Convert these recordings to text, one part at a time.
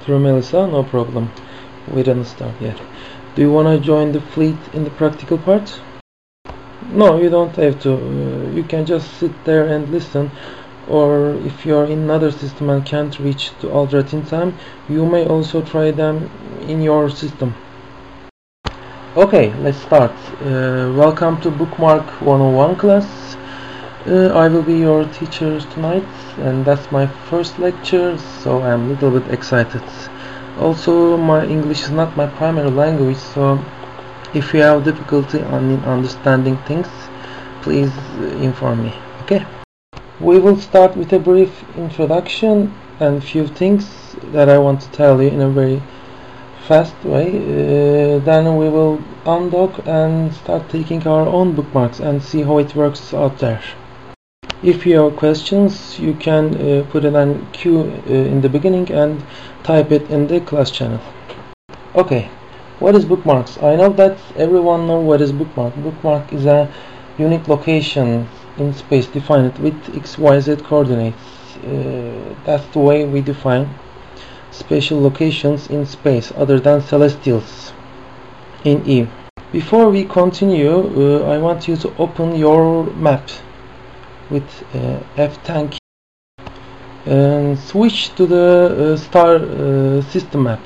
through Melissa, no problem. We didn't start yet. Do you want to join the fleet in the practical part? No, you don't have to. You can just sit there and listen, or if you are in another system and can't reach to Aldrat in time, you may also try them in your system. Okay, let's start. Welcome to Bookmark 101 class. I will be your teacher tonight, and that's my first lecture, so I'm a little bit excited. Also, my English is not my primary language, so if you have difficulty in understanding things, please inform me, okay? We will start with a brief introduction and few things that I want to tell you in a very fast way. Then we will undock and start taking our own bookmarks and see how it works out there. If you have questions, you can put it on queue in the beginning and type it in the class channel. Okay, what is bookmarks? I know that everyone knows what is bookmark. Bookmark is a unique location in space defined with XYZ coordinates. That's the way we define special locations in space other than celestials in Eve. Before we continue, I want you to open your map with F10 key and switch to the star system map.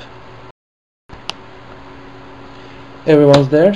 Everyone's there?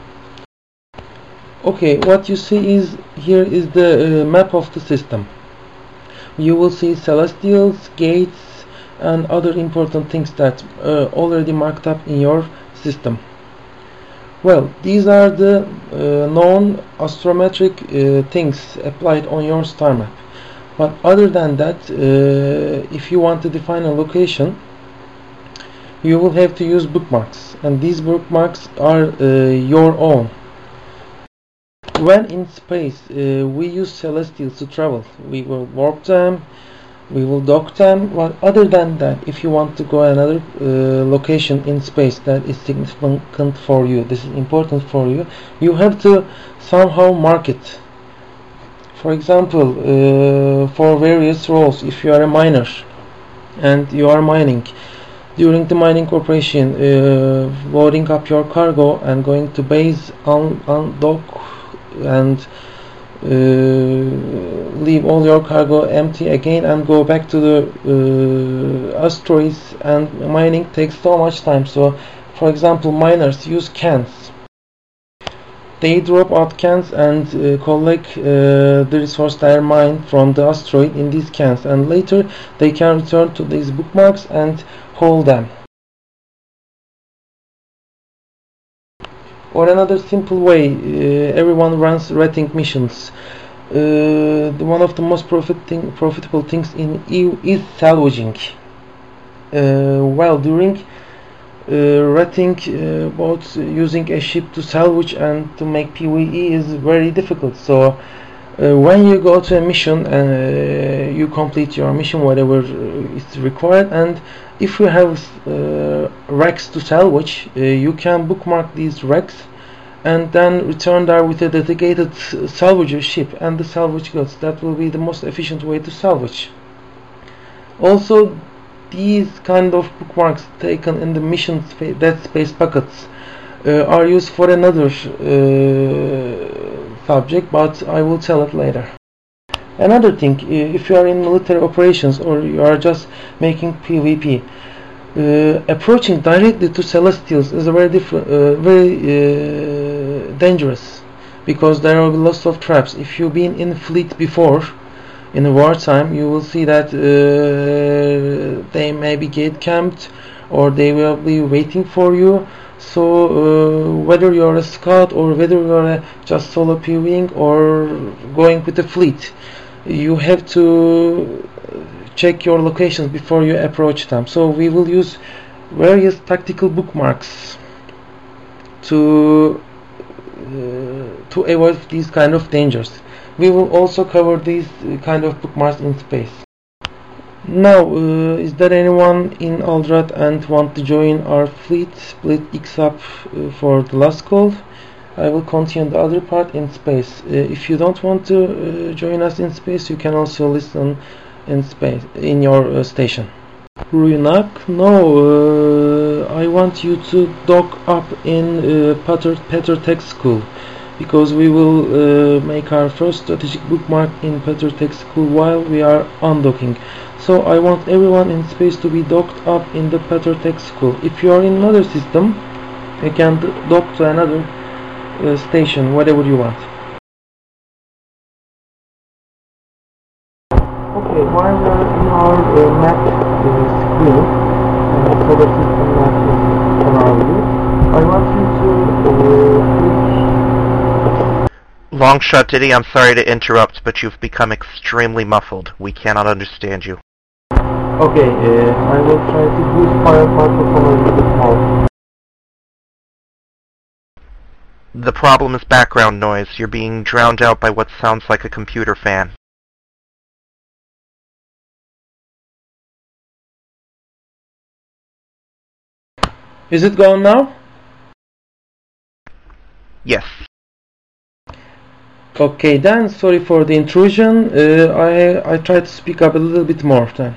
Okay, what you see is here is the map of the system. You will see celestials, gates, and other important things that already marked up in your system. Well, these are the known astrometric things applied on your star map. But other than that, if you want to define a location, you will have to use bookmarks, and these bookmarks are your own. When in space, we use celestials to travel. We will warp them, we will dock them. But other than that, if you want to go another location in space that is significant for you, this is important for you, you have to somehow mark it. For example, for various roles, if you are a miner and you are mining, during the mining operation, loading up your cargo and going to base, undock and leave all your cargo empty again and go back to the asteroids, and mining takes so much time. So for example, miners use cans. They drop out cans and collect the resource they are mined from the asteroid in these cans, and later they can return to these bookmarks and hold them. Or another simple way, everyone runs rating missions. One of the most profitable things in EU is salvaging. Well, during rating boats, using a ship to salvage and to make PvE is very difficult. So when you go to a mission and you complete your mission, whatever is required, and if you have wrecks to salvage, you can bookmark these wrecks and then return there with a dedicated salvager ship and the salvage goods. That will be the most efficient way to salvage. Also, these kind of bookmarks taken in the mission dead space buckets are used for another subject, but I will tell it later. Another thing, if you are in military operations or you are just making PvP, approaching directly to celestials is a very dangerous, because there are lots of traps. If you've been in fleet before, in wartime, you will see that they may be gate camped or they will be waiting for you. So whether you're a scout or whether you're just solo PvPing or going with the fleet, you have to check your locations before you approach them. So we will use various tactical bookmarks to avoid these kind of dangers. We will also cover these kind of bookmarks in space. Now, is there anyone in Aldrat and want to join our fleet? Split X up for the last call. I will continue the other part in space. If you don't want to join us in space, you can also listen in space in your station. Ruinak? No, I want you to dock up in Peter Tech School, because we will make our first strategic bookmark in Peter Tech School while we are undocking. So I want everyone in space to be docked up in the Peter Tech School. If you are in another system, you can dock to another station, whatever you want. Okay, while we are in our map screen, solar system map is on our view, I want you to click. Longshot Diddy, I'm sorry to interrupt, but you've become extremely muffled. We cannot understand you. Okay, I will try to boost my microphone a little bit more. The problem is background noise. You're being drowned out by what sounds like a computer fan. Is it gone now? Yes. Okay then, sorry for the intrusion. I try to speak up a little bit more then.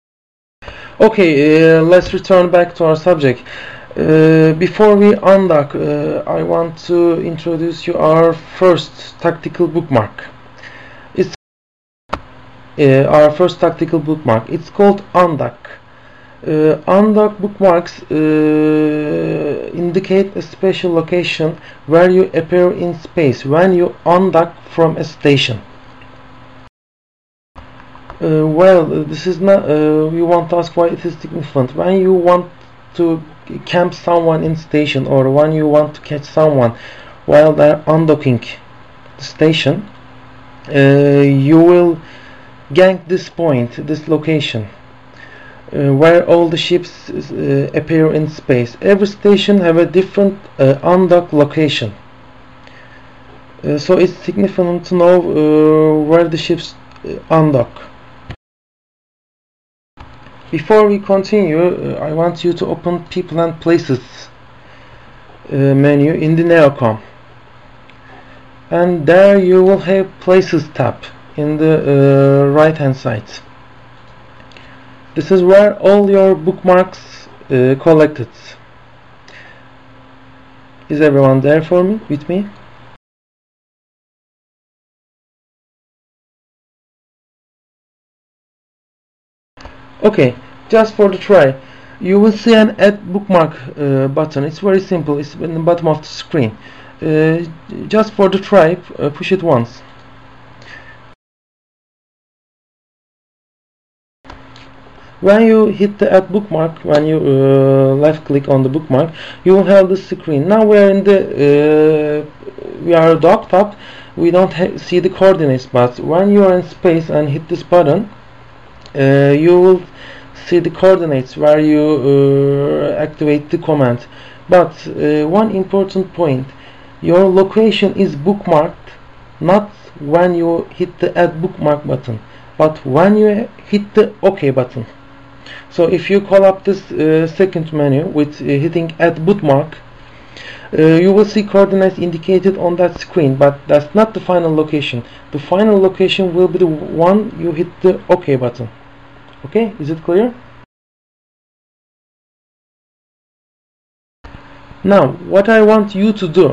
Okay, let's return back to our subject. Before we undock, I want to introduce you our first tactical bookmark. It's our first tactical bookmark. It's called undock. Undock bookmarks indicate a special location where you appear in space when you undock from a station. This is not. We want to ask why it is significant. When you want to camp someone in station, or when you want to catch someone while they're undocking the station, you will gank this point, this location, where all the ships appear in space. Every station have a different undock location, so it's significant to know where the ships undock. Before we continue, I want you to open People and Places menu in the Neocom, and there you will have Places tab in the right hand side. This is where all your bookmarks collected. Is everyone there for me, with me? Okay, just for the try, you will see an add bookmark button. It's very simple. It's in the bottom of the screen. Just for the try, push it once. When you hit the add bookmark, when you left click on the bookmark, you will have this screen. Now we are in the we are docked up. We don't see the coordinates, but when you are in space and hit this button, you will see the coordinates where you activate the command. But one important point, your location is bookmarked not when you hit the add bookmark button, but when you hit the OK button. So if you call up this second menu with hitting add bookmark, you will see coordinates indicated on that screen, but that's not the final location. The final location will be the one you hit the OK button. Okay, is it clear? Now, what I want you to do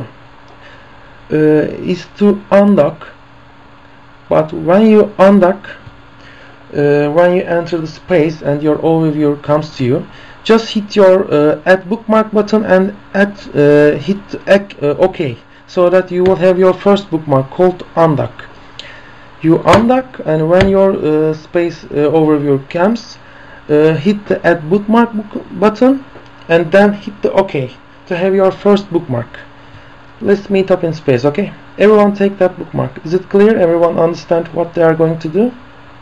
is to undock, but when you undock, when you enter the space and your overview comes to you, just hit your add bookmark button and hit OK, so that you will have your first bookmark called undock. You undock, and when your space overview comes, hit the add bookmark button and then hit the OK to have your first bookmark. Let's meet up in space, okay? Everyone take that bookmark. Is it clear? Everyone understand what they are going to do?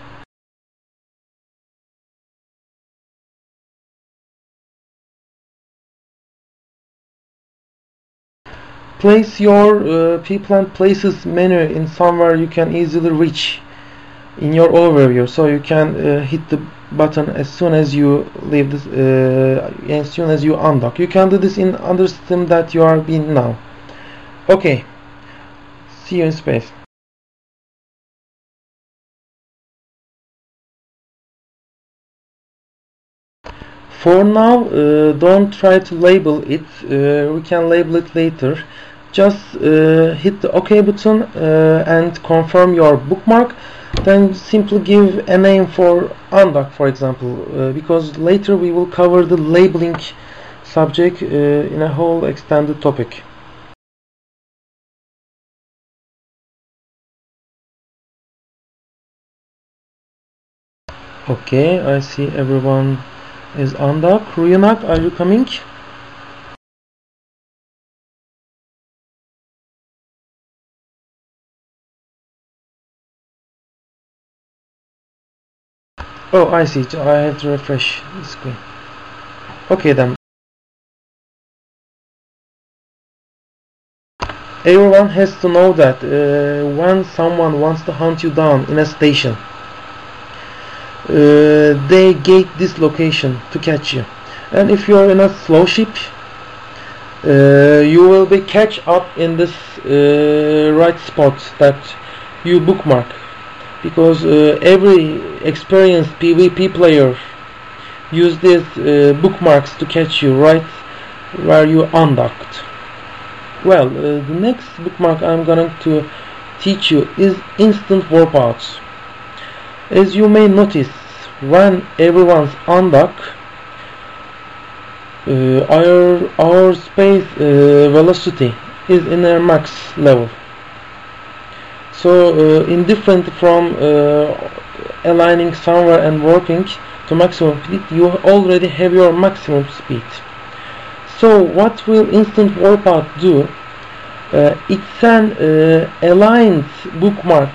Place your People and Places menu in somewhere you can easily reach in your overview, so you can hit the button as soon as you leave this, as soon as you undock. You can do this in other system that you are in now. Okay, see you in space. For now, don't try to label it. We can label it later. Just hit the OK button and confirm your bookmark. Then simply give a name for undock, for example, because later we will cover the labeling subject in a whole extended topic. Okay, I see everyone is undock. Ryanak, are you coming? Oh, I see. I have to refresh the screen. Okay then. Everyone has to know that when someone wants to hunt you down in a station, they gate this location to catch you. And if you are in a slow ship, you will be catch up in this right spot that you bookmark, because every experienced PvP player use these bookmarks to catch you right where you undocked. Well, the next bookmark I'm going to teach you is instant warp out. As you may notice, when everyone's undock, our space velocity is in a max level. So indifferent from aligning somewhere and warping to maximum speed, you already have your maximum speed. So what will instant warp out do? It's an aligned bookmark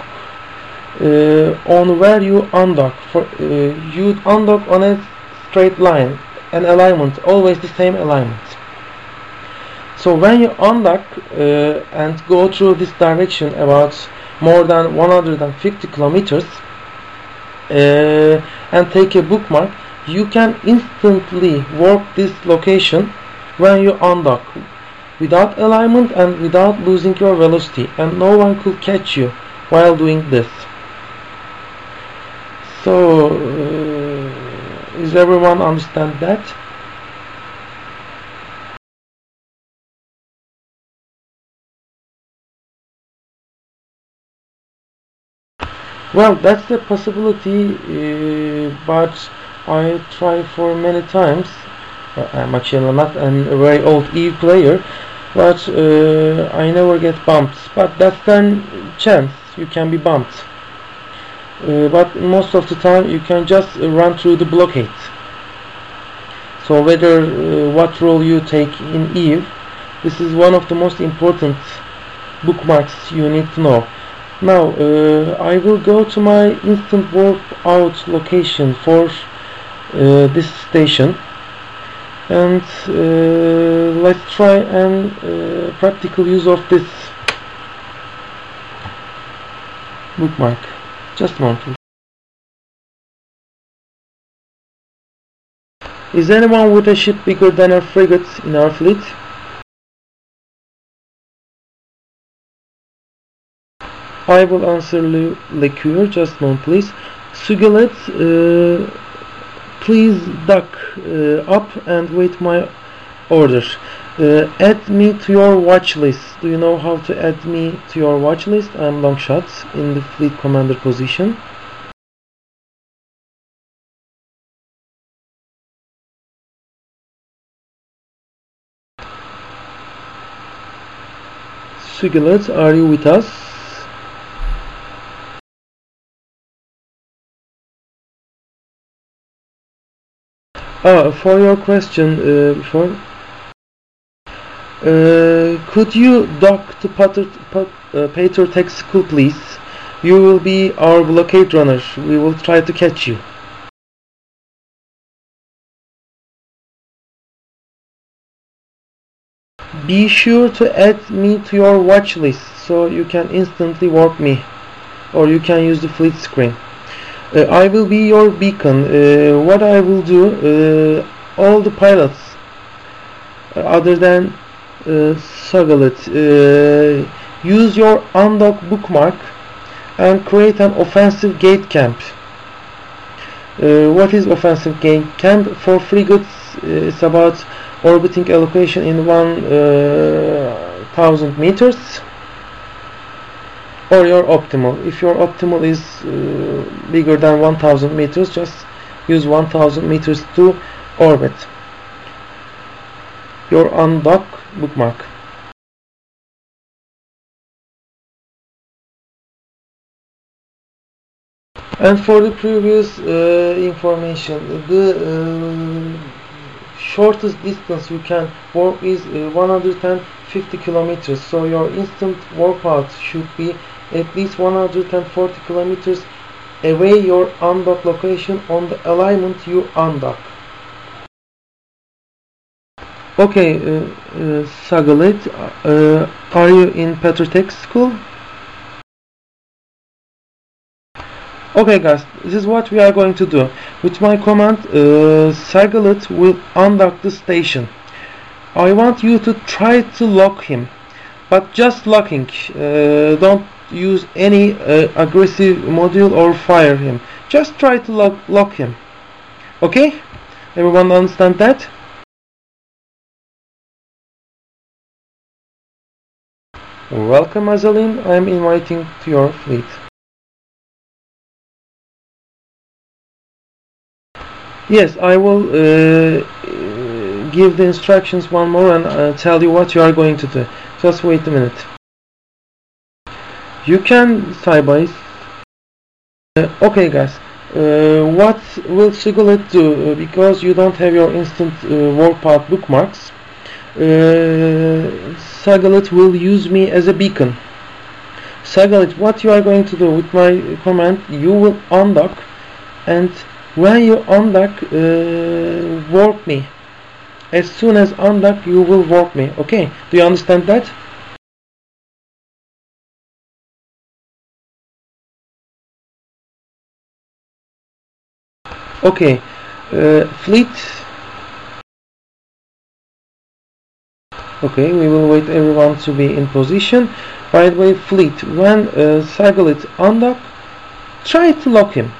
on where you undock. You undock on a straight line, an alignment, always the same alignment. So when you undock and go through this direction about more than 150 kilometers and take a bookmark, you can instantly warp this location when you undock without alignment and without losing your velocity, and no one could catch you while doing this. So is everyone understand that? Well, that's the possibility, but I try for many times. I'm actually not a very old EVE player, but I never get bumped. But that's a chance, you can be bumped. But most of the time you can just run through the blockade. So whether what role you take in EVE, this is one of the most important bookmarks you need to know. Now I will go to my instant warp out location for this station, and let's try an practical use of this bookmark. Just a moment. Is anyone with a ship bigger than a frigate in our fleet? I will answer Lecure, just a moment please. Sugalet, please duck up and wait my order. Add me to your watch list. Do you know how to add me to your watch list? I'm Longshot in the fleet commander position. Sugalet, are you with us? For your question before, could you dock to Pater Tech School, please? You will be our blockade runner. We will try to catch you. Be sure to add me to your watch list so you can instantly warp me, or you can use the fleet screen. I will be your beacon. What I will do, all the pilots other than Sugalet, use your undock bookmark and create an offensive gate camp. What is offensive gate camp? For frigates it's about orbiting a location in 1000 meters, or your optimal. If your optimal is bigger than 1000 meters, just use 1000 meters to orbit your undock bookmark. And for the previous information, the shortest distance you can warp is 150 kilometers. So your instant warp out should be at least 140 kilometers away your undock location on the alignment you undock. Okay, Sagalit, are you in Petrotech school? Okay guys, this is what we are going to do. With my command, Sagalit will undock the station. I want you to try to lock him, but just locking. Don't use any aggressive module or fire him. Just try to lock him. Okay? Everyone understand that? Welcome Azalin, I am inviting to your fleet. Yes, I will give the instructions one more and tell you what you are going to do. Just wait a minute. You can Sybase. Okay guys, what will Sigulet do? Because you don't have your instant warpath bookmarks, Sagalit will use me as a beacon. Sagalit, what you are going to do with my command, you will undock, and when you undock, warp me. As soon as undock, you will warp me. Okay, do you understand that? Okay, fleet. Okay, we will wait everyone to be in position. By the way, fleet, when Sagalit undock, try to lock him.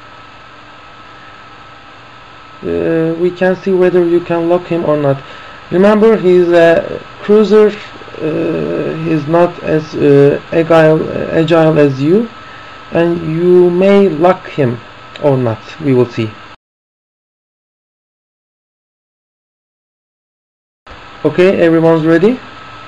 We can see whether you can lock him or not. Remember, he's a cruiser. He's not as agile as you, and you may lock him or not. We will see. Okay, everyone's ready?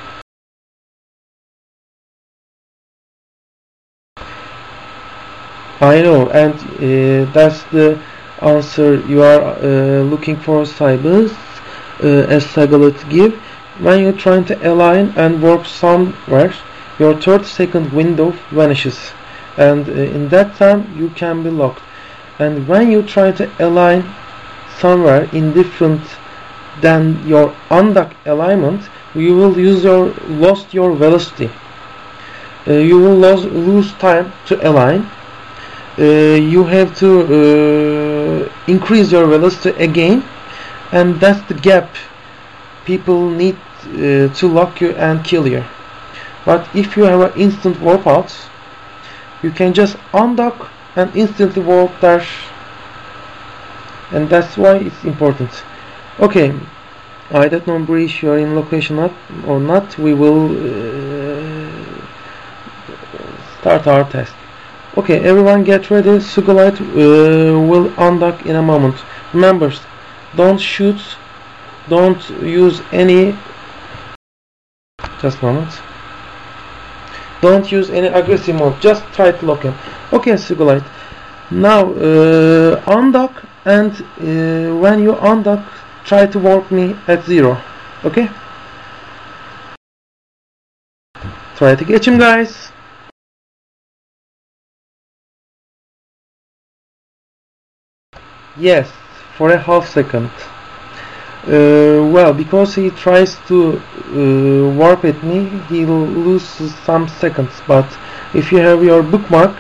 I know, and that's the answer you are looking for, Cybers, as Sagalit give. When you're trying to align and warp somewhere, your 30-second window vanishes, and in that time you can be locked. And when you try to align somewhere indifferent than your undock alignment, you will lost your velocity. You will lose time to align. You have to increase your velocity again, and that's the gap people need to lock you and kill you. But if you have an instant warp out, you can just undock and instantly warp there, and that's why it's important. Okay, I don't know if you are in location or not. We will start our test. Okay, everyone get ready. Sugilite will undock in a moment. Remember, don't shoot, don't use any, just a moment, don't use any aggressive mode, just try to lock him. Okay, Sugilite, now undock, and when you undock, try to warp me at 0. Okay, try to catch him, guys. Yes, for a half second. Well, because he tries to warp at me, he'll lose some seconds. But if you have your bookmark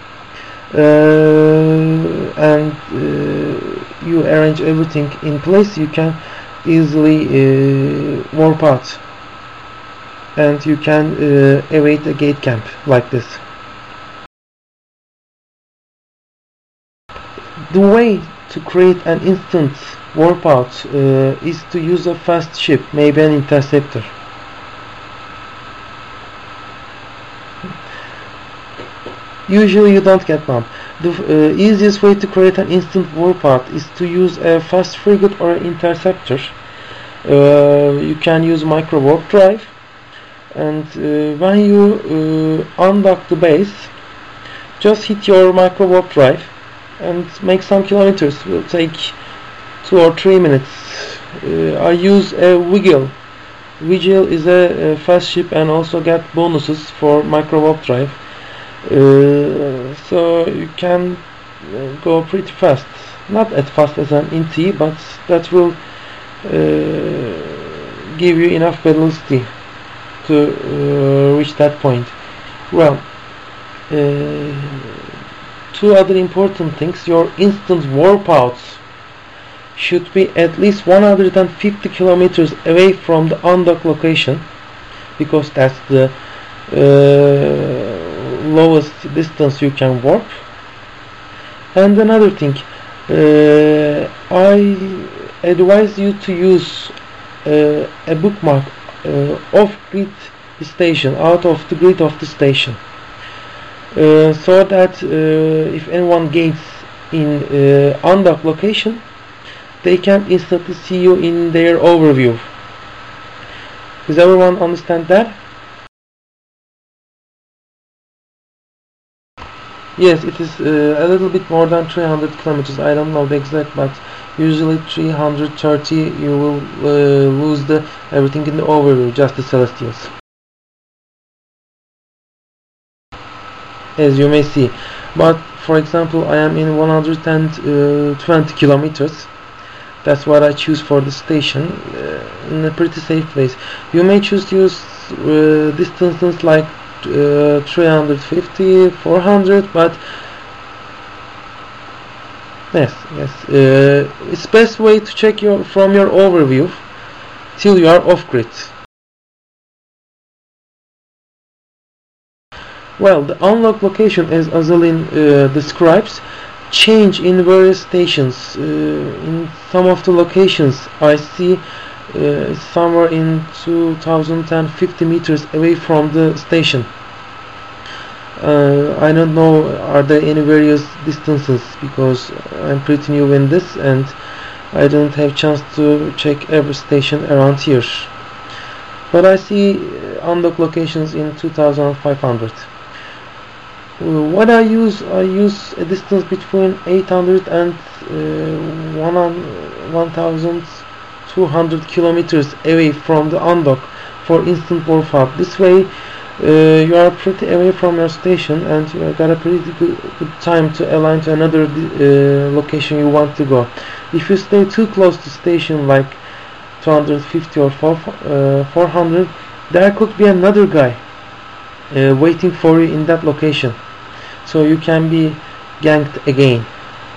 and you arrange everything in place, you can easily warp out, and you can evade a gate camp like this. The way to create an instant warp out is to use a fast ship, maybe an interceptor. Usually you don't get one. The easiest way to create an instant warp out is to use a fast frigate or an interceptor. You can use micro warp drive, and when you undock the base, just hit your micro warp drive and make some kilometers. It will take 2 or 3 minutes. I use a Wiggle. Wiggle is a fast ship and also get bonuses for micro warp drive. So you can go pretty fast, not as fast as an NT, but that will give you enough velocity to reach that point. Well, 2 other important things: your instant warp outs should be at least 150 kilometers away from the undock location, because that's the lowest distance you can warp. And another thing, I advise you to use a bookmark off-grid station, out of the grid of the station, so that if anyone gains in undock location, they can instantly see you in their overview. Does everyone understand that? Yes, it is a little bit more than 300 kilometers. I don't know the exact, but usually 330. You will lose everything in the overview, just the Celestials, as you may see. But for example, I am in 120 kilometers. That's what I choose for the station, in a pretty safe place. You may choose to use distances like 350, 400, but yes, it's best way to check from your overview till you are off grid. Well, the unlock location, as Azalin describes, change in various stations. In some of the locations I see somewhere in 2050 meters away from the station. I don't know, are there any various distances, because I'm pretty new in this and I don't have chance to check every station around here. But I see unlock locations in 2500. What I use a distance between 800 and 1200 kilometers away from the undock for instant warp out. This way you are pretty away from your station and you got a pretty good time to align to another location you want to go. If you stay too close to station, like 250 or 400, there could be another guy waiting for you in that location, so you can be ganked again.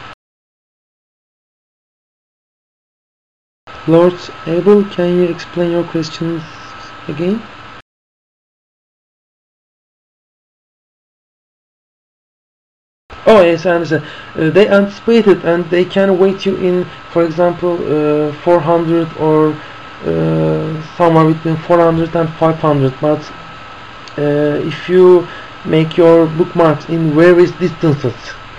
Lord Abel, can you explain your questions again? Oh yes, I understand. They anticipated and they can wait you in, for example, 400 or somewhere between 400 and 500. But if you make your bookmarks in various distances,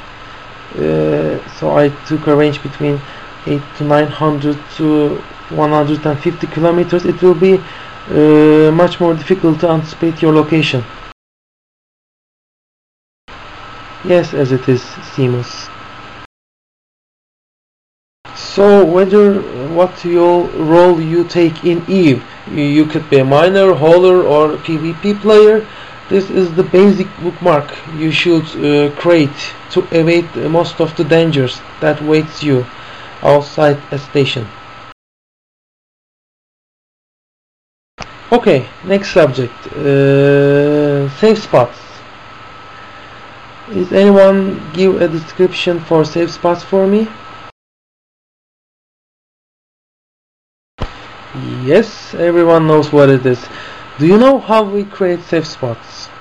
so I took a range between 8 to 900 to 150 kilometers, it will be much more difficult to anticipate your location. Yes, as it is, Seamus. So whether what role you take in EVE, you could be a miner, hauler or PvP player, this is the basic bookmark you should create to evade most of the dangers that waits you outside a station. Okay, next subject, safe spots. Is anyone give a description for safe spots for me? Yes, everyone knows what it is. Do you know how we create safe spots?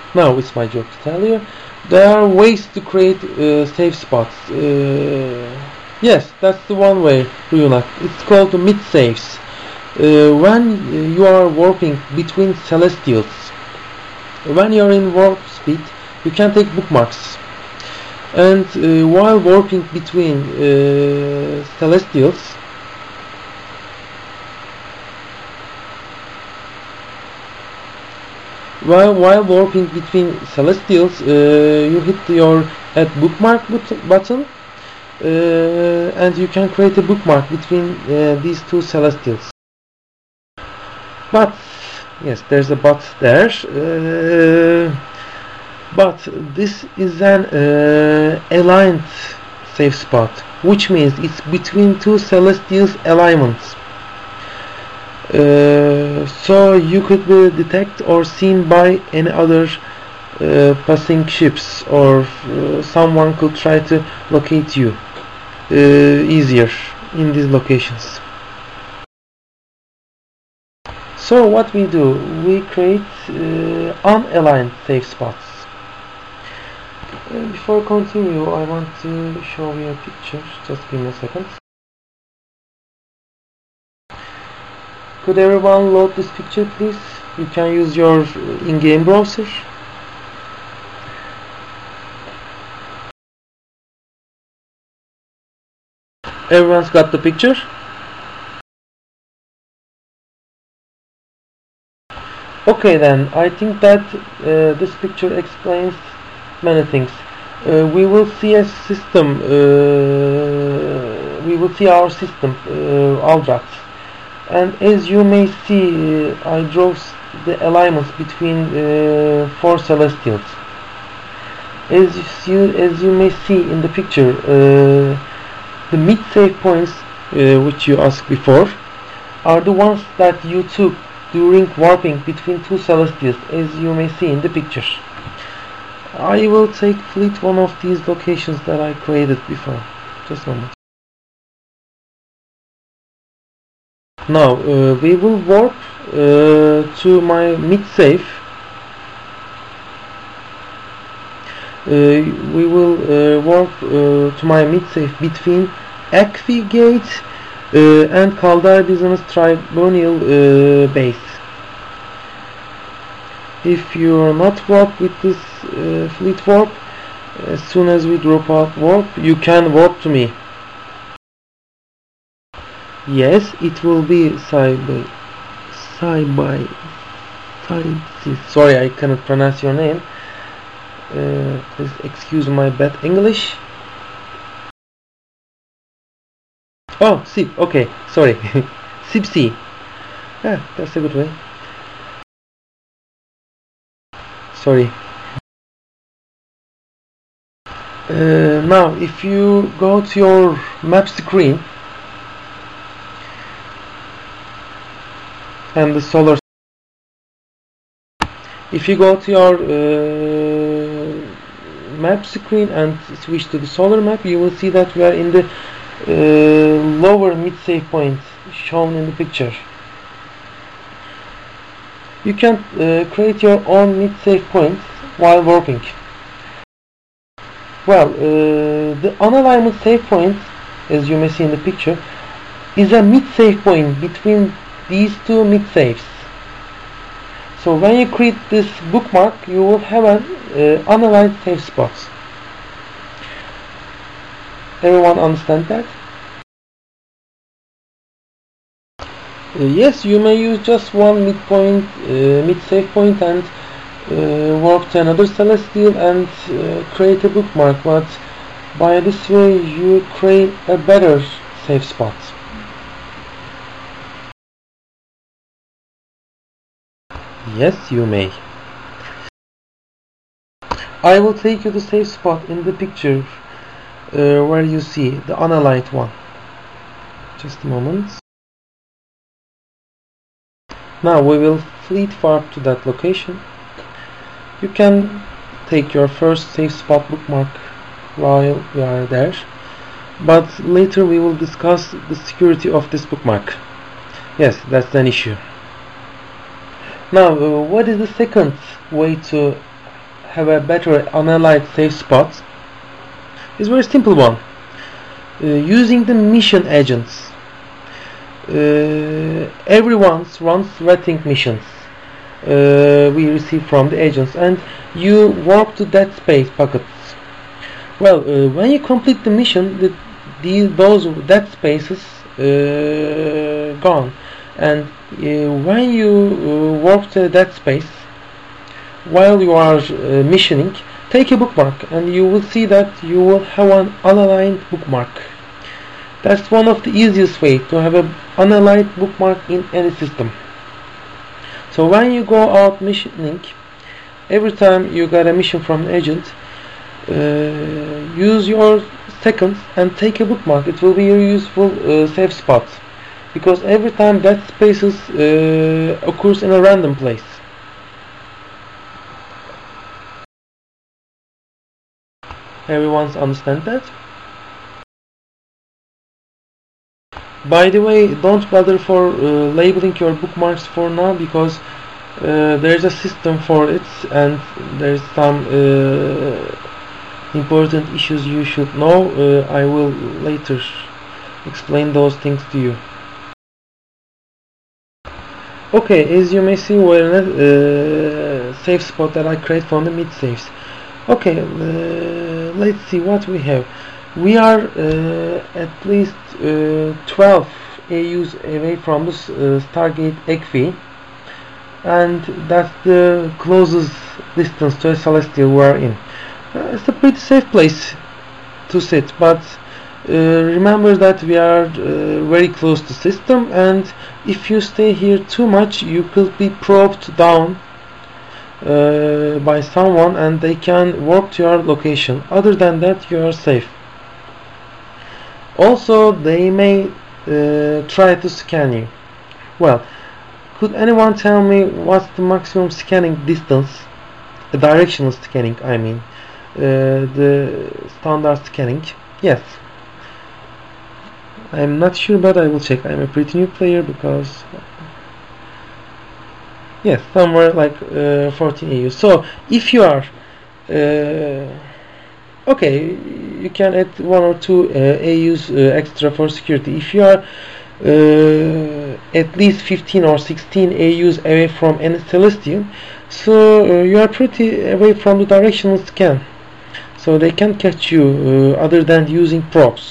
Now it's my job to tell you. There are ways to create safe spots. Yes, that's the one way, Ruyunak. It's called the mid saves. When you are warping between celestials, when you are in warp speed, you can take bookmarks. And while warping between celestials, while warping between celestials, you hit your add bookmark button, and you can create a bookmark between these two celestials. But yes, there's a but there. But this is an aligned safe spot, which means it's between two celestials alignments. So you could be detected or seen by any other passing ships, or someone could try to locate you easier in these locations. So what we do, we create unaligned safe spots. Before continue, I want to show you a picture. Just give me a second. Could everyone load this picture, please? You can use your in-game browser. Everyone's got the picture? Okay then, I think that this picture explains many things. We will see a system, we will see our system, Aldrax. And as you may see, I draw the alignments between four celestials. As you may see in the picture, the mid-safe points, which you asked before, are the ones that you took during warping between two celestials, as you may see in the picture. I will take fleet one of these locations that I created before. Just a moment. Now we will warp to my mid-safe. We will warp to my mid-safe between Aquigate and Kaldar Business Tribunal base. If you are not warp with this fleet warp, as soon as we drop out warp, you can warp to me. Yes, it will be side by side. Sorry, I cannot pronounce your name. Please excuse my bad English. Oh, Sip. Okay, sorry. Sipsi. Yeah, that's a good way. Sorry. Now, if you go to your map screen and the solar, if you go to your map screen and switch to the solar map, you will see that we are in the lower mid-safe point shown in the picture. You can create your own mid-safe points while warping. Well, the unaligned save point, as you may see in the picture, is a mid-save point between these two mid-saves. So when you create this bookmark, you will have an unaligned save spot. Everyone understand that? Yes, you may use just one midpoint, mid-save point, and warp to another celestial and create a bookmark, but by this way you create a better save spot. Yes, you may. I will take you to the save spot in the picture where you see the unaligned one. Just a moment. Now we will fleet warp to that location. You can take your first save spot bookmark while we are there, but later we will discuss the security of this bookmark. Yes, that's an issue. Now, what is the second way to have a better analyzed safe spot is very simple one. Using the mission agents. Everyone runs threatening missions we receive from the agents, and you warp to that space buckets. Well, when you complete the mission, that spaces gone, and when you warp to that space while you are missioning, take a bookmark and you will see that you will have an unaligned bookmark. That's one of the easiest way to have an unaligned bookmark in any system. So when you go out missioning, every time you got a mission from an agent, use your seconds and take a bookmark. It will be a useful safe spot, because every time that spaces occurs in a random place. Everyone understand that? By the way, don't bother for labeling your bookmarks for now, because there is a system for it, and there is some important issues you should know. I will later explain those things to you. Okay, as you may see, we're in a safe spot that I create from the mid saves. Okay, let's see what we have. We are at least 12 AUs away from the Stargate ECFI, and that's the closest distance to a celestial we are in. It's a pretty safe place to sit, but remember that we are very close to system, and if you stay here too much, you could be probed down by someone and they can warp to your location. Other than that, you are safe. Also, they may try to scan you. Well, could anyone tell me what's the maximum scanning distance? Directional scanning, I mean. The standard scanning. Yes. I'm not sure, but I will check. I'm a pretty new player, because yes, somewhere like 14 AU. So if you are okay, you can add 1 or 2 AUs extra for security. If you are at least 15 or 16 AUs away from any celestial, so you are pretty away from the directional scan, so they can't catch you other than using probes.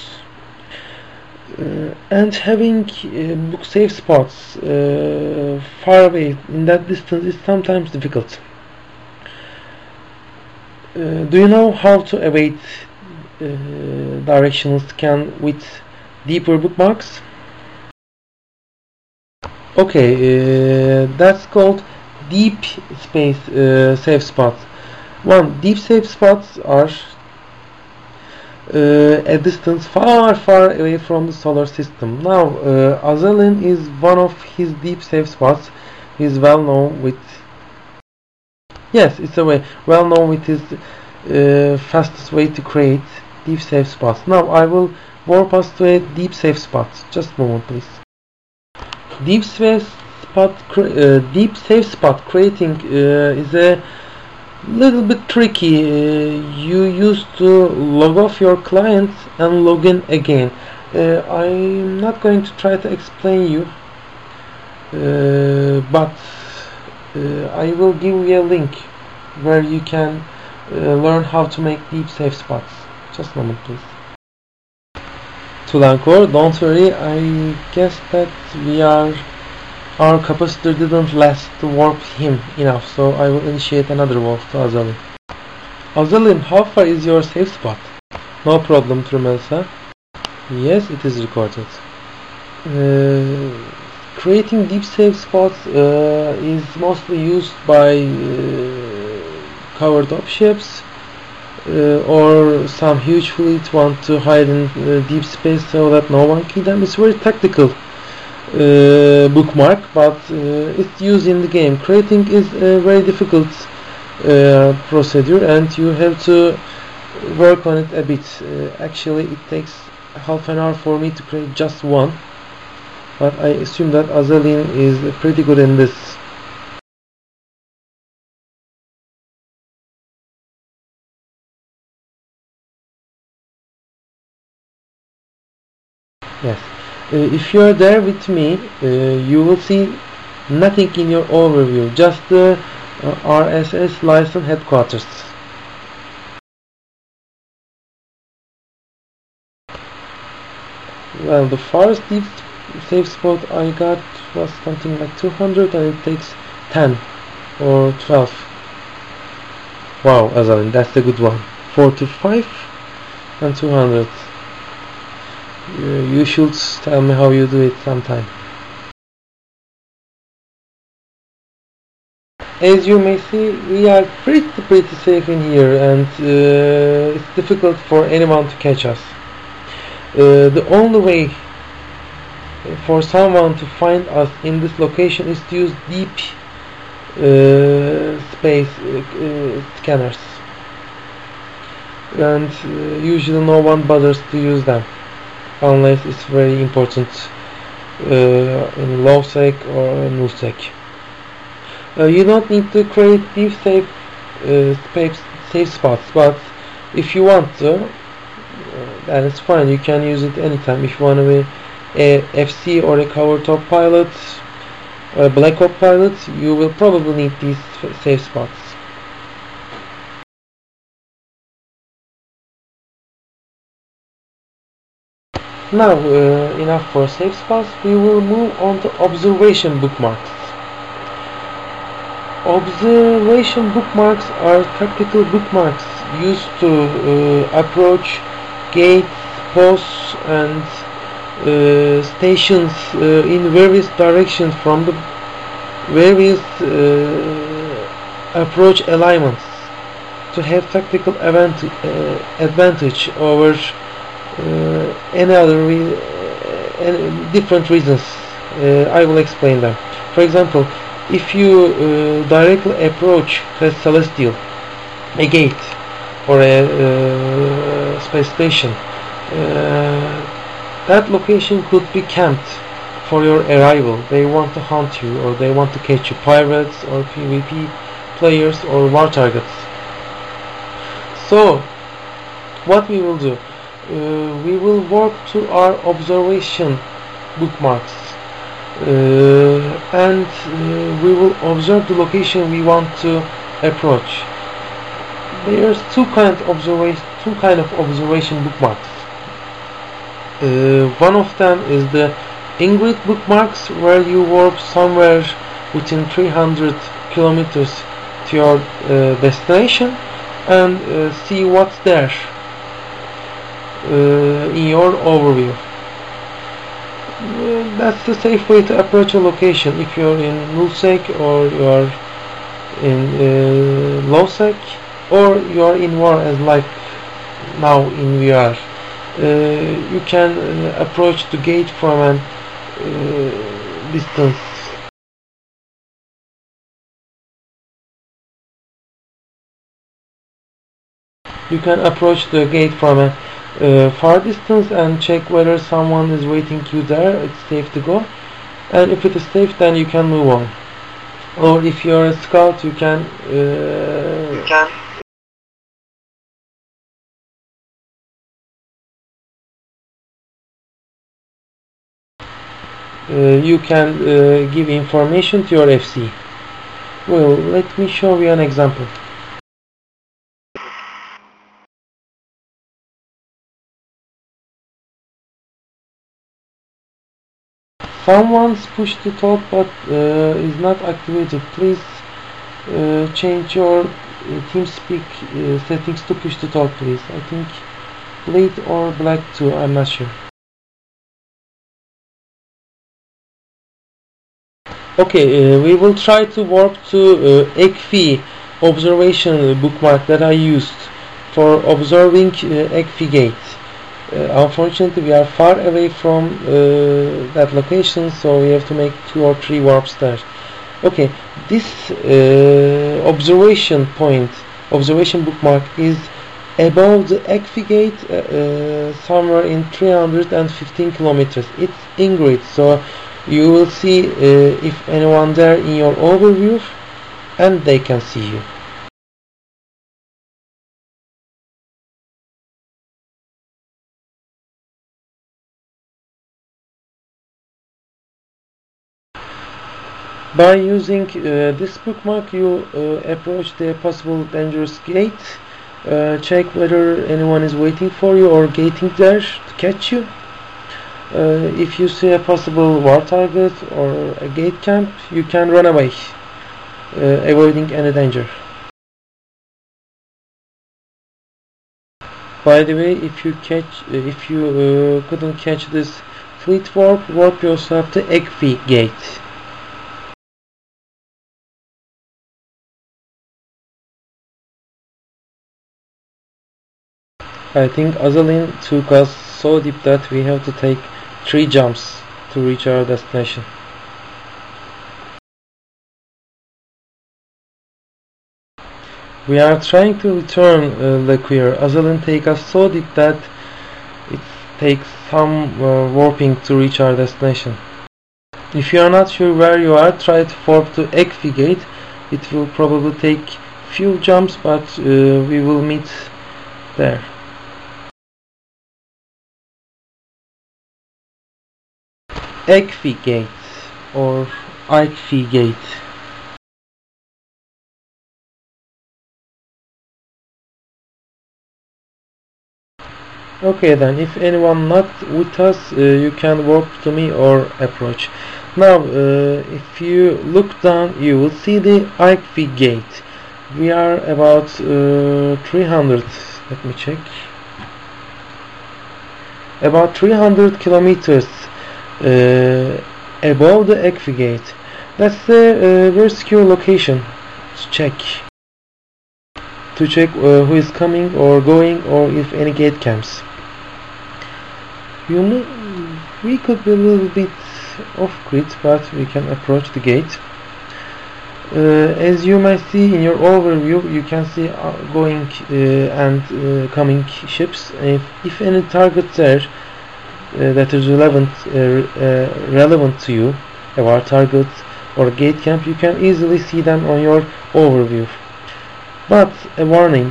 And having book safe spots far away in that distance is sometimes difficult. Do you know how to evade directional scan with deeper bookmarks? Okay, that's called deep space safe spots. Deep safe spots are a distance far away from the solar system. Now, Azalin is one of his deep safe spots. He's well known with. Yes, it's a way well known with his fastest way to create deep safe spots. Now I will warp us to a deep safe spot. Just a moment, please. Deep safe spot creating is a little bit tricky. You used to log off your client and log in again. I'm not going to try to explain you, but I will give you a link where you can learn how to make deep safe spots. Just a moment, please. Tulankor, don't worry, I guess that our capacitor didn't last to warp him enough, so I will initiate another warp to Azalin. Azalin, how far is your safe spot? No problem, Trumelsa. Yes, it is recorded. Creating deep safe spots is mostly used by covered up ships, or some huge fleet want to hide in deep space so that no one can them. It's very tactical bookmark, but it's used in the game. Creating is a very difficult procedure, and you have to work on it a bit. Actually, it takes half an hour for me to create just one, but I assume that Azalin is pretty good in this. Yes. If you are there with me, you will see nothing in your overview, just the RSS license headquarters. Well, the farthest deep safe spot I got was something like 200, and it takes 10 or 12. Wow, Azalin, that's a good one. 45 and 200. You should tell me how you do it sometime. As you may see, we are pretty safe in here, and it's difficult for anyone to catch us. The only way for someone to find us in this location is to use deep space scanners, and usually no one bothers to use them unless it's very important in low-sec or null-sec. You don't need to create deep safe spots, but if you want to, then it's fine. You can use it anytime. If you want to be a FC or a cover top pilot or a black op pilot, you will probably need these safe spots. Now, enough for safe spots. We will move on to observation bookmarks. Observation bookmarks are tactical bookmarks used to approach gates, posts, and stations in various directions from the various approach alignments to have tactical advantage over any different reasons. I will explain them. For example, if you directly approach a celestial, a gate, or a space station, that location could be camped for your arrival. They want to hunt you, or they want to catch you, pirates or PvP players or war targets. So what we will do, we will warp to our observation bookmarks, and we will observe the location we want to approach. There's two kind of observation bookmarks. One of them is the Ingrid bookmarks, where you warp somewhere within 300 kilometers to your destination and see what's there in your overview. That's the safe way to approach a location if you're in null-sec, or you're in low-sec, or you're in war, as like now in VR. You can approach the gate from a distance. You can approach the gate from a far distance and check whether someone is waiting you there. It's safe to go, and if it is safe, then you can move on. Or if you're a scout, you can give information to your FC. Well, let me show you an example. Someone's push to talk but is not activated. Please change your TeamSpeak settings to push to talk, please. I think bleed or black too, I'm not sure. Okay, we will try to warp to ECFI observation bookmark that I used for observing ECFI gate. Unfortunately, we are far away from that location, so we have to make 2 or 3 warps there. Okay, this observation bookmark is above the ECFI gate, somewhere in 315 kilometers. It's Ingrid, so you will see if anyone there in your overview, and they can see you. By using this bookmark, you approach the possible dangerous gate, check whether anyone is waiting for you or gating there to catch you. If you see a possible war target or a gate camp, you can run away, avoiding any danger. By the way, if you couldn't catch this fleet warp yourself to Ekfi Gate. I think Azalin took us so deep that we have to take 3 jumps to reach our destination. We are trying to return Lequire. Azalin take us so deep that it takes some warping to reach our destination. If you are not sure where you are, try to warp to Ekfi Gate. It will probably take few jumps, but we will meet there. Ekfi Gate or Ekfi Gate. Okay then, if anyone not with us, you can warp to me or approach. Now, if you look down, you will see the Ekfi Gate. We are about 300, let me check, about 300 kilometers above the Ekfi Gate. That's a very secure location to check who is coming or going, or if any gate camps. We could be a little bit off grid, but we can approach the gate. As you might see in your overview, you can see going and coming ships. If any target there that is relevant to you, a war target or a gate camp, you can easily see them on your overview. But a warning,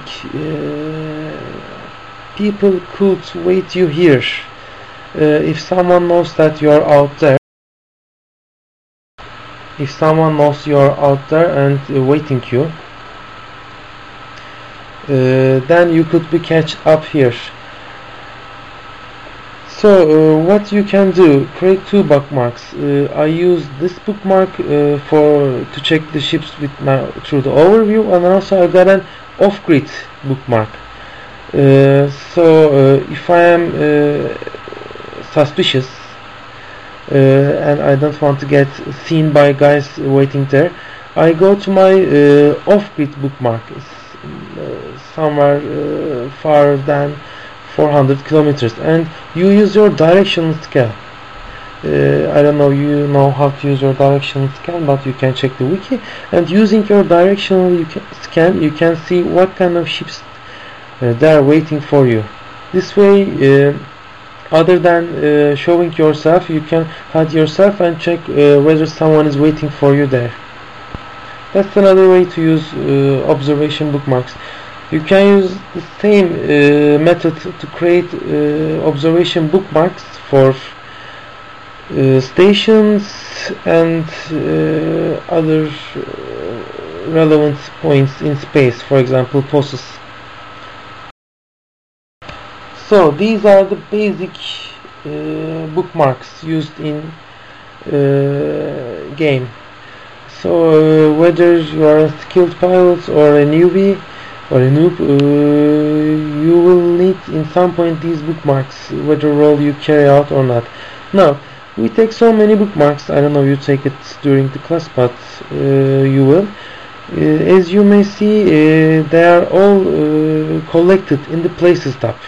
people could wait you here. If someone knows that you are out there, and waiting you, then you could be catch up here. So what you can do, create 2 bookmarks. I use this bookmark to check the ships through the overview, and also I got an off-grid bookmark. So if I am suspicious and I don't want to get seen by guys waiting there, I go to my off-grid bookmark. It's somewhere far than 400 kilometers, and you use your directional scan. I don't know you know how to use your directional scan, but you can check the wiki, and using your directional scan you can see what kind of ships they are waiting for you. This way, other than showing yourself, you can hide yourself and check whether someone is waiting for you there. That's another way to use observation bookmarks. You can use the same method to create observation bookmarks for stations and other relevant points in space, for example pulses. So these are the basic bookmarks used in game. So whether you are a skilled pilot or a newbie or a noob, you will need in some point these bookmarks, whether role you carry out or not. Now we take so many bookmarks. I don't know you take it during the class, but you will. As you may see, they are all collected in the places tab.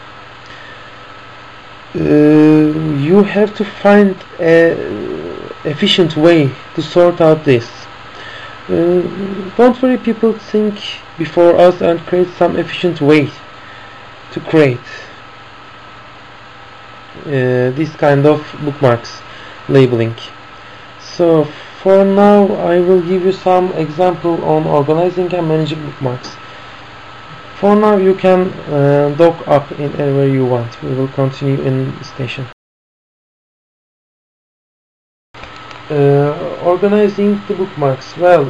You have to find an efficient way to sort out this. Don't worry, people think before us and create some efficient way to create this kind of bookmarks labeling. So for now I will give you some example on organizing and managing bookmarks. For now you can dock up in anywhere you want. We will continue in the station. Organizing the bookmarks. Well,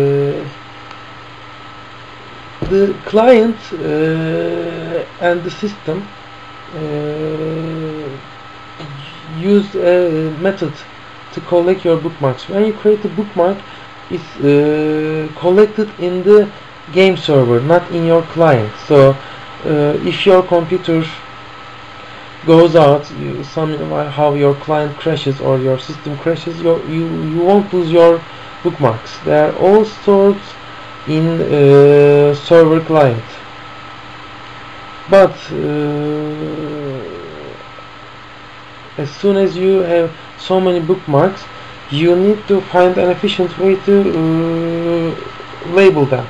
the client and the system use a method to collect your bookmarks. When you create a bookmark, it's collected in the game server, not in your client. So if your computer goes out, somehow your client crashes or your system crashes, you won't lose your bookmarks. They are all stored in server client. But as soon as you have so many bookmarks, you need to find an efficient way to label them.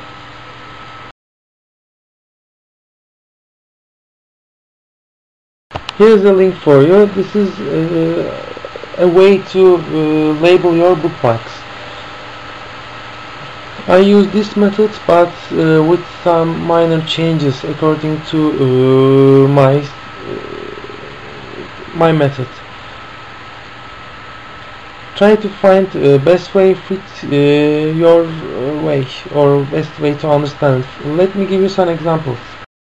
Here's a link for you. This is a way to label your bookmarks. I use this method, but with some minor changes according to my method. Try to find best way fit your way, or best way to understand. Let me give you some examples.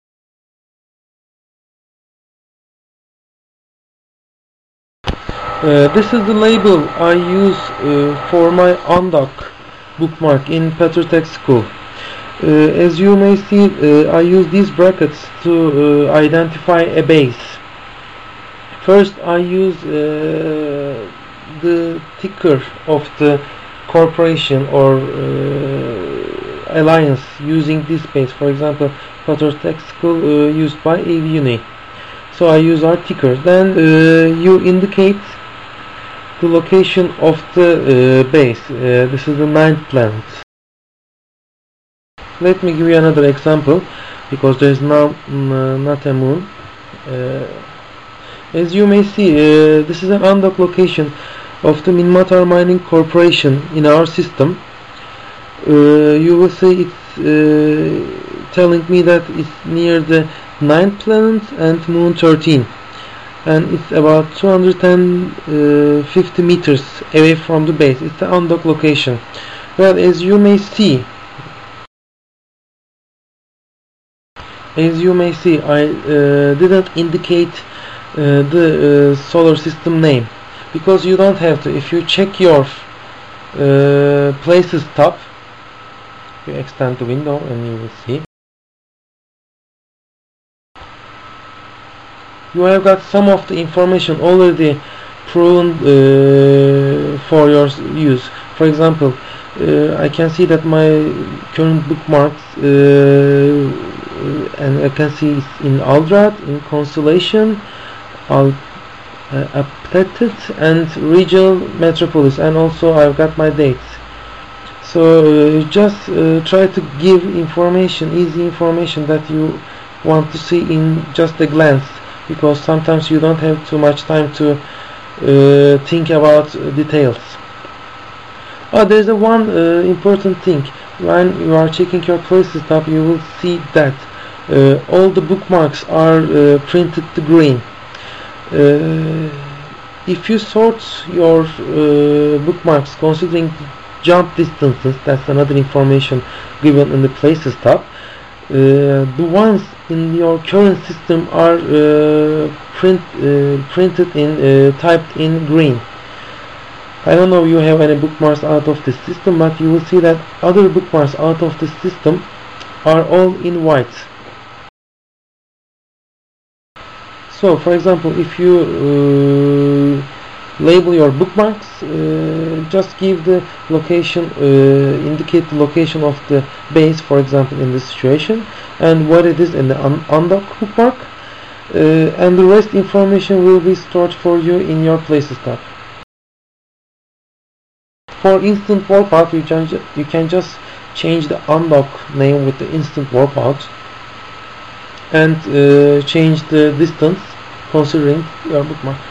This is the label I use for my undock bookmark in PetroTech School. As you may see, I use these brackets to identify a base. First, I use the ticker of the corporation or alliance using this base. For example, PetroTech School used by EVUNI. So I use our ticker. Then you indicate the location of the base. This is the 9th planet. Let me give you another example, because there is now not a moon. As you may see, this is an undock location of the Minmatar Mining Corporation in our system. You will see it's telling me that it's near the 9th planet and moon 13. And it's about 250 meters away from the base. It's the undock location. Well, as you may see, I didn't indicate the solar system name, because you don't have to. If you check your Places tab, you extend the window and you will see you have got some of the information already proven for your use. For example, I can see that my current bookmarks and I can see it's in Aldrad, in Constellation, Updated, and Regional Metropolis, and also I've got my dates. So just try to give information, easy information that you want to see in just a glance, because sometimes you don't have too much time to think about details. There's a one important thing. When you are checking your Places tab, you will see that all the bookmarks are printed to green. If you sort your bookmarks considering jump distances, that's another information given in the Places tab, the ones in your current system are printed in typed in green. I don't know if you have any bookmarks out of this system, but you will see that other bookmarks out of this system are all in white. So, for example, if you label your bookmarks, just give the location, indicate the location of the base, for example, in this situation, and what it is in the undock bookmark, and the rest information will be stored for you in your Places tab. For instant warp out, you can just change the undock name with the instant warp out and change the distance considering your bookmark.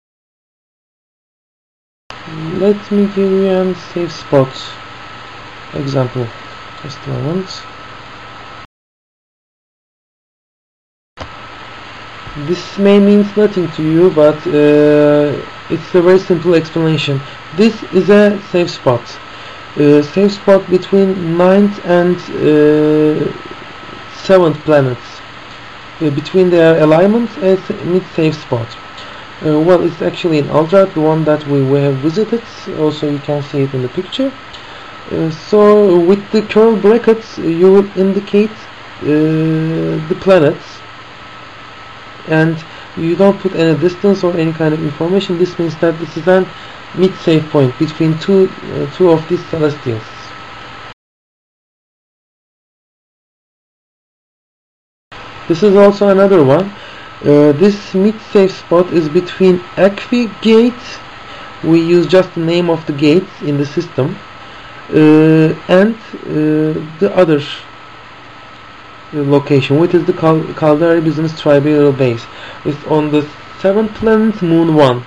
Let me give you a safe spot example. Just a moment. This may mean nothing to you, but it's a very simple explanation. This is a safe spot. Safe spot between 9th and 7th planets. Between their alignments, it's a mid-safe spot. Well, it's actually in Alderac, the one that we have visited. Also, you can see it in the picture. So, with the curl brackets, you will indicate the planets, and you don't put any distance or any kind of information. This means that this is a mid-safe point between two of these celestials. This is also another one. This mid-safe spot is between Acqui Gate, we use just the name of the gates in the system, and the other location, which is the Caldari Business Tribunal base. It's on the 7th planet, Moon 1.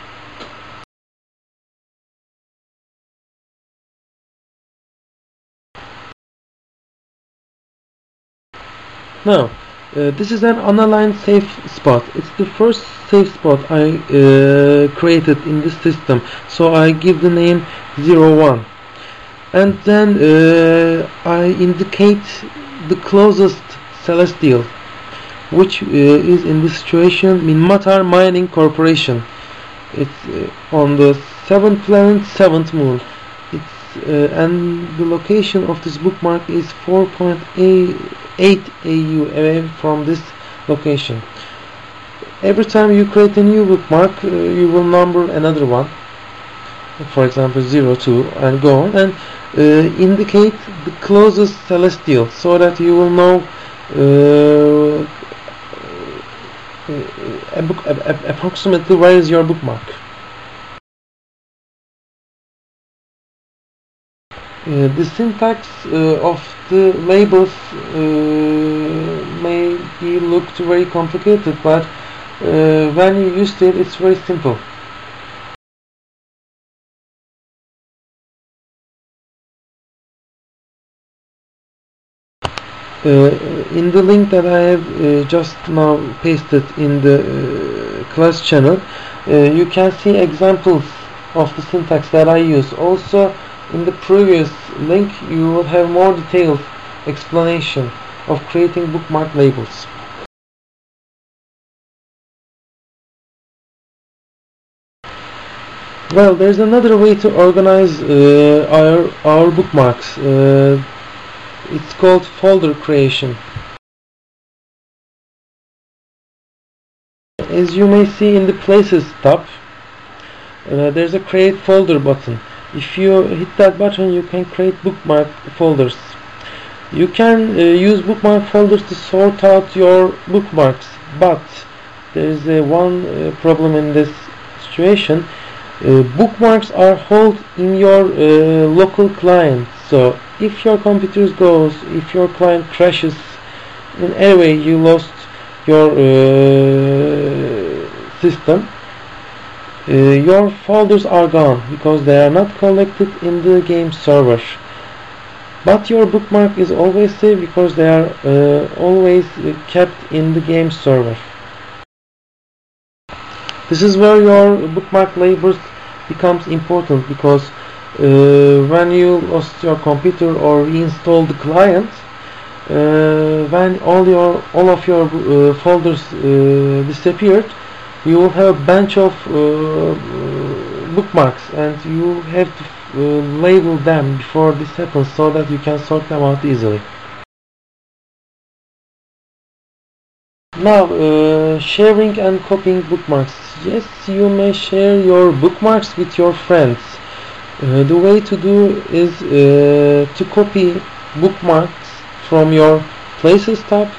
Now, this is an unaligned safe spot. It's the first safe spot I created in this system, so I give the name 01, and then I indicate the closest celestial, which is in this situation Minmatar Mining Corporation. It's on the 7th planet, 7th moon. And the location of this bookmark is 4.8 AU away from this location. Every time you create a new bookmark, you will number another one, for example 02, and go on, and indicate the closest celestial, so that you will know approximately where is your bookmark. The syntax of the labels may be looked very complicated, but when you use it, it's very simple. In the link that I have just now pasted in the class channel, you can see examples of the syntax that I use. Also, in the previous link, you will have more detailed explanation of creating bookmark labels. Well, there's another way to organize our bookmarks. It's called folder creation. As you may see in the Places tab, there's a Create Folder button. If you hit that button, you can create bookmark folders. You can use bookmark folders to sort out your bookmarks, but there is one problem in this situation. Bookmarks are held in your local client, so if your computer goes, if your client crashes, in any way you lost your system, your folders are gone because they are not collected in the game server. But your bookmark is always safe because they are always kept in the game server. This is where your bookmark labels becomes important, because when you lost your computer or reinstalled the client, when all of your folders disappeared, you will have a bunch of bookmarks, and you have to label them before this happens, so that you can sort them out easily. Now, sharing and copying bookmarks. Yes, you may share your bookmarks with your friends. The way to do is to copy bookmarks from your Places tab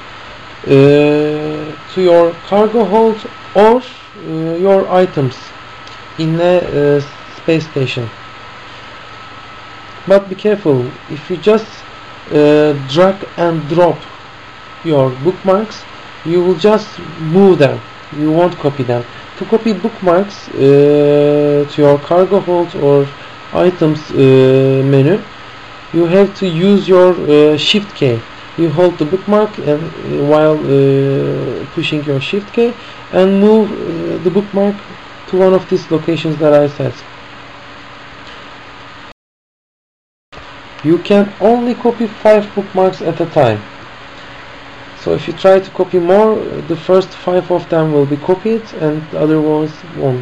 to your cargo hold or your items in a space station. But be careful, if you just drag and drop your bookmarks, you will just move them, you won't copy them. To copy bookmarks to your cargo hold or items menu, you have to use your shift key. you hold the bookmark and while pushing your shift key and move the bookmark to one of these locations that I said. You can only copy 5 bookmarks at a time. So if you try to copy more, the first 5 of them will be copied and the other ones won't.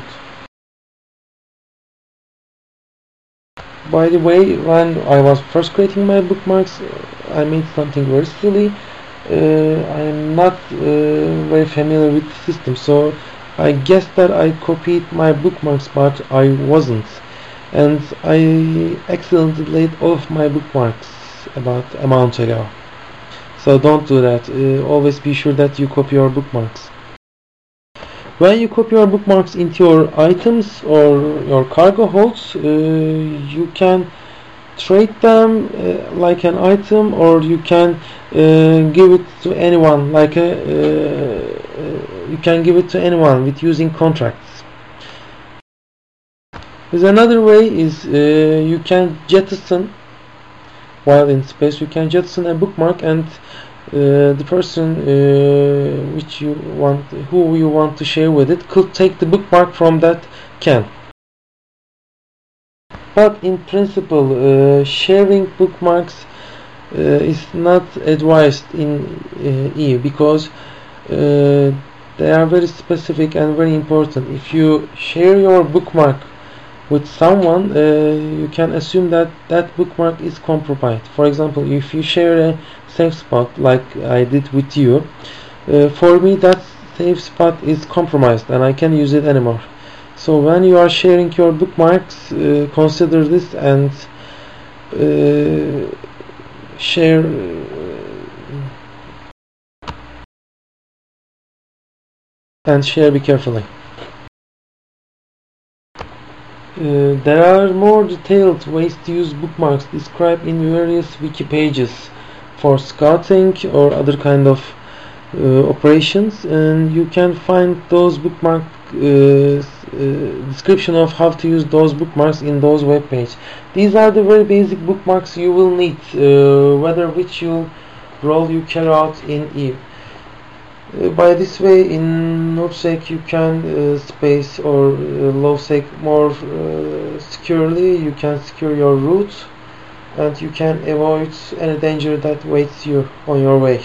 By the way, when I was first creating my bookmarks, I made something very silly. I am not very familiar with the system, so I guessed that I copied my bookmarks, but I wasn't. And I accidentally deleted all of my bookmarks about a month ago. So don't do that. Always be sure that you copy your bookmarks. When you copy your bookmarks into your items or your cargo holds, you can trade them like an item, or you can give it to anyone like you can give it to anyone with using contracts. There's another way is you can jettison, while in space you can jettison a bookmark, and the person who you want to share with it could take the bookmark from that can. But in principle, sharing bookmarks is not advised in EU, because they are very specific and very important. If you share your bookmark with someone, you can assume that that bookmark is compromised. For example, if you share a safe spot like I did with you, for me that safe spot is compromised and I can't use it anymore. So when you are sharing your bookmarks, consider this and share be carefully. There are more detailed ways to use bookmarks described in various wiki pages for scouting or other kind of operations, and you can find those bookmark description of how to use those bookmarks in those web pages. These are the very basic bookmarks you will need, whether which role you carry out in EU. By this way, in NodeSec you can space or LowSec more securely. You can secure your route and you can avoid any danger that waits you on your way.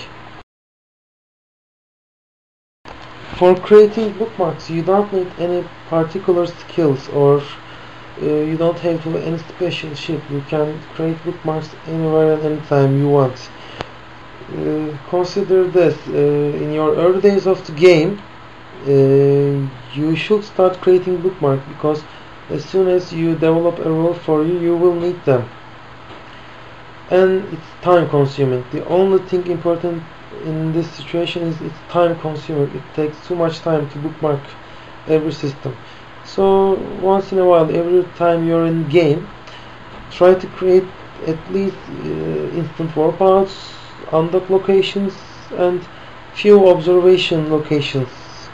For creating bookmarks, you don't need any particular skills, or you don't have to do any special shit. You can create bookmarks anywhere and anytime you want. Consider this, in your early days of the game, you should start creating bookmarks, because as soon as you develop a role for you, you will need them. And it's time consuming. The only thing important in this situation is it's time consuming. It takes too much time to bookmark every system. So once in a while, every time you're in game, try to create at least instant warpouts, undock locations, and few observation locations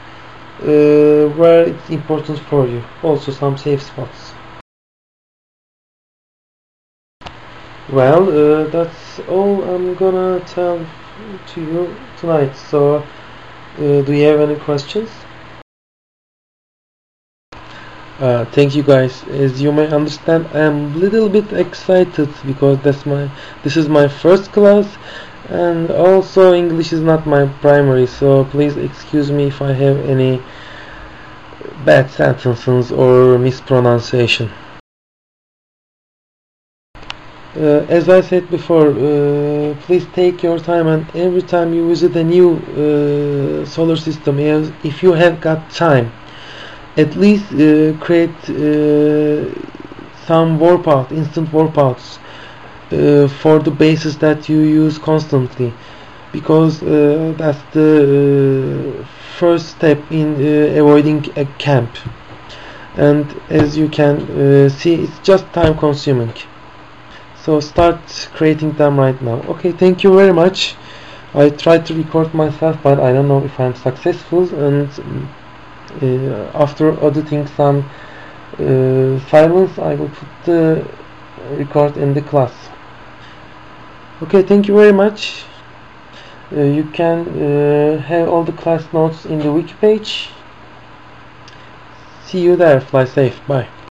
where it's important for you. Also some safe spots. Well, that's all I'm gonna tell to you tonight. So do you have any questions? Thank you guys. As you may understand, I am a little bit excited because this is my first class, and also English is not my primary, so please excuse me if I have any bad sentences or mispronunciation. As I said before, please take your time, and every time you visit a new solar system, if you have got time, at least create some instant warpouts for the bases that you use constantly, because that's the first step in avoiding a camp. And as you can see, it's just time consuming. So start creating them right now. Okay, thank you very much. I tried to record myself, but I don't know if I'm successful, and after auditing some silence, I will put the record in the class. Okay, thank you very much. You can have all the class notes in the wiki page. See you there. Fly safe. Bye.